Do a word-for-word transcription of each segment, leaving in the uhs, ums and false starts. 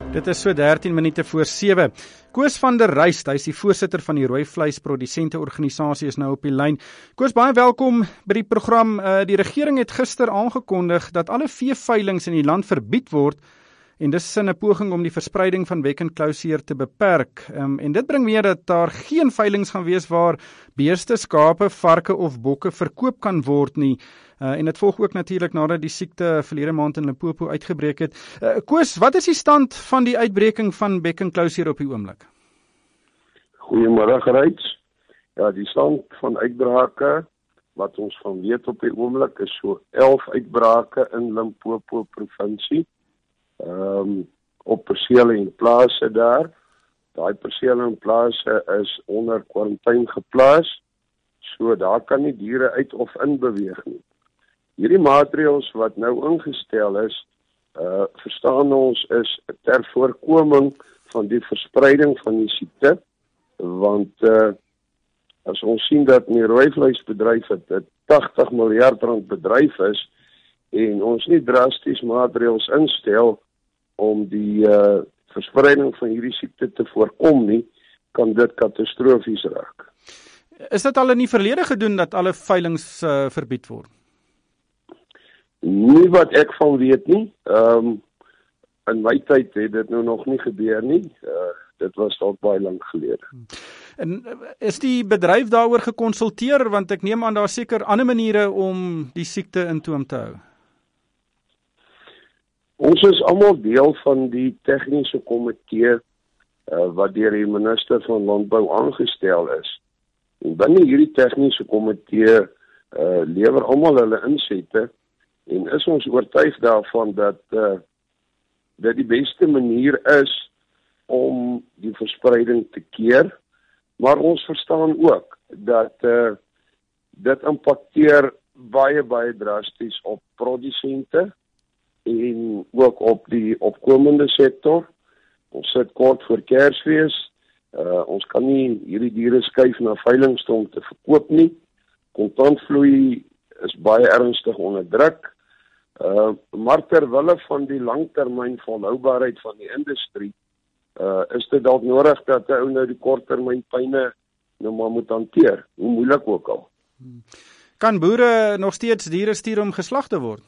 Dit is so dertien minute voor sewe. Koos van der Rys, hy is die voorsitter van die rooi vleisprodusente organisasie, is nou op die lyn. Koos, baie welkom by die program. Uh, die regering het gister aangekondig dat alle veeveilings in die land verbied word, en dis in 'n poging om die verspreiding van wek en klouseer te beperk. Um, en dit bring mee dat daar geen veilings gaan wees waar beeste, skape, varke of bokke verkoop kan word nie. Uh, en dit volg ook natuurlik nadat die siekte verlede maand in Limpopo uitgebreek het. Uh, Koos, wat is die stand van die uitbreking van bek en klouseer op die oomblik? Goeiemôre, Reits. Ja, die stand van uitbrake wat ons van weet op die oomblik is so elf uitbrake in Limpopo provinsie. Um, op persele en plase daar. Daai persele en plase is onder kwarantyne geplaas, so daar kan nie diere uit of in beweeg nie. Hierdie maatreëls wat nou ingestel is, uh, verstaan ons is ter voorkoming van die verspreiding van die siekte, want uh, as ons sien dat die rooivleisbedryf het 'n tagtig miljard rand bedryf is, en ons nie drasties maatreëls instel om die uh, verspreiding van hierdie siekte te voorkom nie, kan dit katastrofies raak. Is dit al in die verlede gedoen dat alle veilings uh, verbied word? Nie wat ek van weet nie. Um, in my tyd het dit nou nog nie gebeur nie. Uh, dit was dalk baie lank gelede. En is die bedryf daaroor gekonsulteer, want ek neem aan daar seker ander maniere om die siekte in toom te hou? Ons is almal deel van die tegniese komitee uh, wat deur die minister van Landbou aangestel is. En binne hierdie tegniese komitee uh, lewer almal hulle insette, en is ons oortuig daarvan dat uh, dit die beste manier is om die verspreiding te keer, maar ons verstaan ook dat uh, dit impakteer baie baie drasties op produsente en ook op die opkomende sektor. Ons sit kort voor Kersfees, uh, ons kan nie hierdie diere skuif na veilings om te verkoop nie. Kontantvloei is baie ernstig onder druk. Uh, maar terwille van die langtermyn volhoubaarheid van die industrie, uh, is dit dalk nodig dat 'n ou nou die korttermyn pyne nou maar moet hanteer, hoe moeilik ook al. Kan boere nog steeds diere stuur om geslag te word?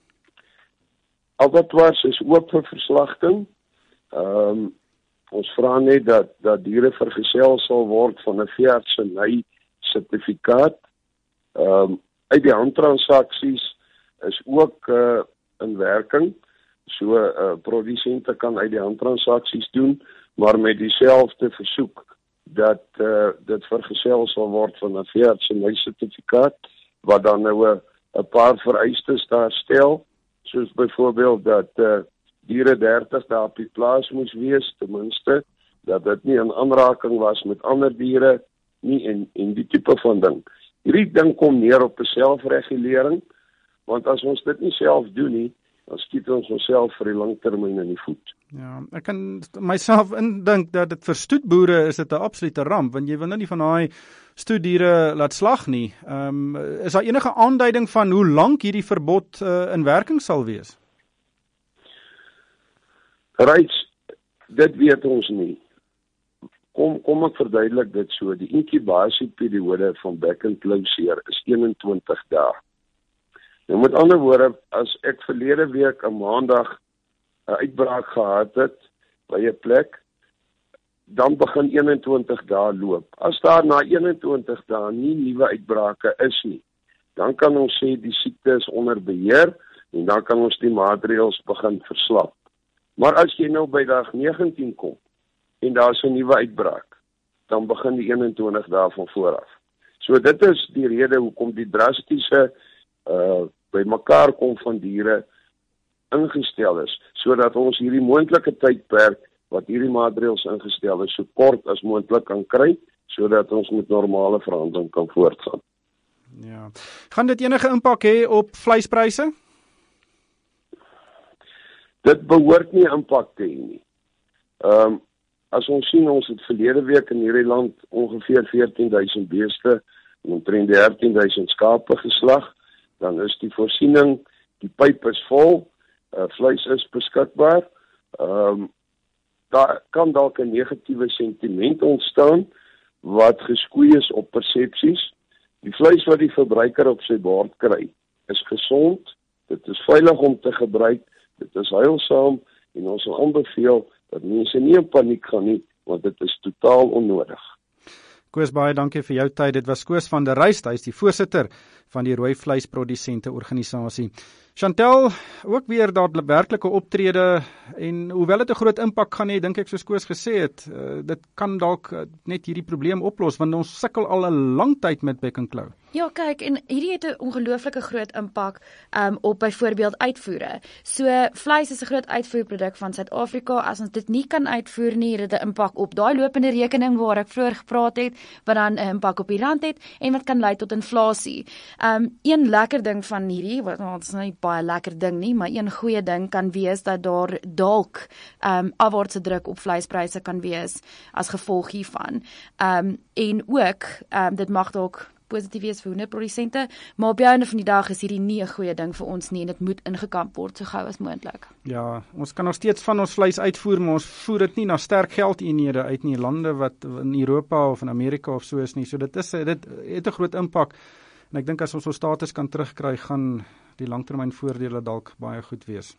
Abattoirs is oop vir verslagting. Um, ons vra net dat dat diere vergesel sal word van 'n veeartseny sertifikaat. Um, uit die handtransaksies is ook uh, in werking. So uh, produsente kan uit die handtransaksies doen, maar met dieselfde versoek dat uh, dit vergesel sal word van 'n veeartseny sertifikaat, wat dan nou 'n 'n paar vereistes daar stel, soos byvoorbeeld dat uh, diere dertig dae op die plaas moes wees, ten minste, dat dit nie in aanraking was met ander diere nie, en, en die tipe van ding. Hierdie ding kom neer op 'n selfregulering, want as ons dit nie self doen nie, dan skiet ons onsself vir die langtermyn in die voet. Ja, ek kan myself indink dat dit vir stoetboere is dit 'n absolute ramp, want jy wil nou nie van daai stoetdiere laat slag nie. Um, is daar enige aanduiding van hoe lank hierdie verbod uh, in werking sal wees? Reits, dit weet ons nie. Kom, kom ek verduidelik dit so. Die inkubasieperiode van bek en klouseer is eenentwintig dae. Nou met ander woorde, as ek verlede week 'n maandag 'n uitbraak gehad het by 'n plek, dan begin eenentwintig dae loop. As daar na eenentwintig dae nie nuwe uitbrake is nie, dan kan ons sê die siekte is onder beheer, en dan kan ons die maatreëls begin verslap. Maar as jy nou by dag negentien kom, en daar is 'n nuwe uitbraak, dan begin die eenentwintig dae van vooraf. So dit is die rede hoekom die drastiese uh, by mekaar kom van diere ingestel is, sodat ons hierdie moontlike tydperk wat hierdie maatreëls ingestel is, so kort as moontlik kan kry, sodat ons met normale verhandeling kan voortgaan. Ja. Gaan dit enige impak hê op vleispryse? Dit behoort nie impak te hê nie. Ehm um, as ons sien, ons het verlede week in hierdie land ongeveer veertien duisend beeste en omtrent dertien duisend skape geslag, dan is die voorsiening, die pyp is vol, uh, vleis is beskikbaar. Ehm um, daar kan dalk 'n negatiewe sentiment ontstaan wat geskoei is op persepsies. Die vleis wat die verbruiker op sy bord kry, is gesond, dit is veilig om te gebruik, dit is heilsaam en ons wil aanbeveel dat mense nie in paniek gaan nie, want dit is totaal onnodig. Koos, baie dankie vir jou tyd. Dit was Koos van der Rys, hy is die voorsitter van die rooi vleisprodusente organisasie. Chantel, ook weer daadwerklike optrede en hoewel dit 'n groot impak gaan hê, dink ek soos Koos gesê het, uh, dit kan dalk uh, net hierdie probleem oplos, want ons sukkel al 'n lang tyd met bek en klou. Ja, kyk, en hierdie het 'n ongelooflike groot impak um, op byvoorbeeld uitvoere. So, vleis is 'n groot uitvoerproduk van Suid-Afrika. As ons dit nie kan uitvoer nie, het dit 'n impak op daai lopende rekening waar ek vroeër gepraat het, wat dan 'n impak op die rand het en wat kan lei tot inflasie. Um, een lekker ding van hierdie, wat ons nou nie baie lekker ding nie, maar een goeie ding kan wees dat daar dalk um, afwaartse druk op vleispryse kan wees as gevolg hiervan. Um, en ook, um, dit mag dalk positief wees vir hoenderprodusente, maar op die einde van die dag is hierdie nie 'n goeie ding vir ons nie en dit moet ingekamp word so gou as moontlik. Ja, ons kan nog steeds van ons vleis uitvoer, maar ons voer dit nie na sterk geldeenhede uit nie, lande wat in Europa of in Amerika of so is nie. So dit is dit het 'n groot impak. En ek dink as ons ons status kan terugkry, gaan die langtermynvoordele dalk baie goed wees.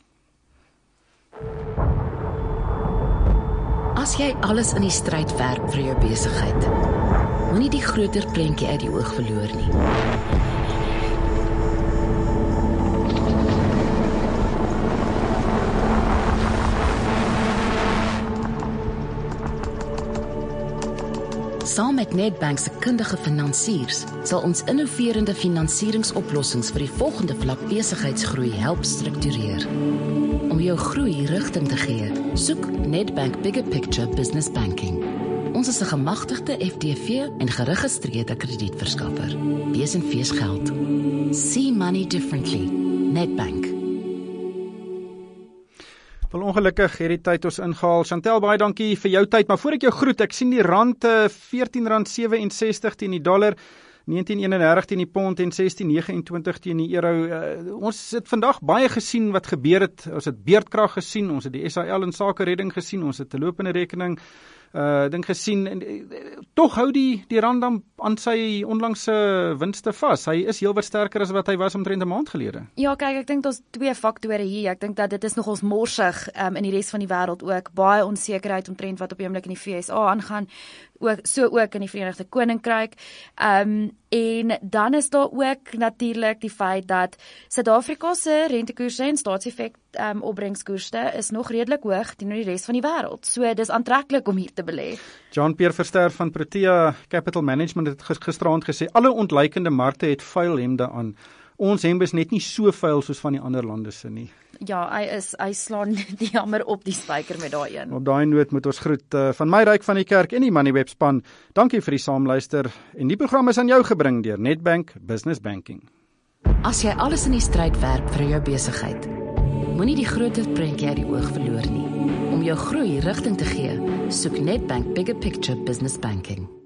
As jy alles in die stryd werp vir jou besigheid, moenie die groter prentjie uit die oog verloor nie. Saam met Nedbank se kundige finansiers sal ons innoverende finansieringsoplossings vir die volgende vlak besigheidsgroei help struktureer. Om jou groei rigting te gee, soek Nedbank Bigger Picture Business Banking. Ons is 'n gemagtigde F D V en geregistreerde kredietverskaffer. B S en V's geld. See money differently. Nedbank. Wel ongelukkig het die tyd ons ingehaal. Chantel, baie dankie vir jou tyd, maar voor ek jou groet, ek sien die rand veertien rand sewe-en-sestig teen die dollar, negentien eenendertig teen die pond en sestien negenentwintig teen die euro. Uh, ons het vandag baie gesien wat gebeur het. Ons het beerdkrag gesien, ons het die S A L in sake redding gesien, ons het 'n lopende rekening uh ding gesien en uh, tog hou die die rand dan aan sy onlangse winste vas. Hy is heelwat sterker as wat hy was omtrent 'n maand gelede. Ja, kyk, ek dink daar's twee faktore hier. Ek dink dat dit is nogals morsig um, in die res van die wêreld ook. Baie onsekerheid omtrent wat op die oomblik in die V S A aangaan, ook so ook in die Verenigde Koninkryk. Um, en dan is daar ook natuurlik die feit dat Suid-Afrika se rentekoerse en staatseffek um, opbrengskoerse is nog redelik hoog teenoor die res van die wêreld. So dis aantreklik om hier te belê. Jean-Pierre Verster van Protea Capital Management het gisteraand gesê alle ontleikende markte het vuil hemde aan. Ons hemde is net nie so vuil soos van die ander lande se nie. Ja, hy is hy slaan die jammer op die spyker met daai een. Op daai noot moet ons groet uh, van my Ryk van die Kerk en die Moneyweb span. Dankie vir die saamluister en die program is aan jou gebring deur Nedbank Business Banking. As jy alles in die stryd werp vir jou besigheid, moenie die groter prentjie uit die oog verloor nie. Om jou groei rigting te gee, soek Nedbank Bigger Picture Business Banking.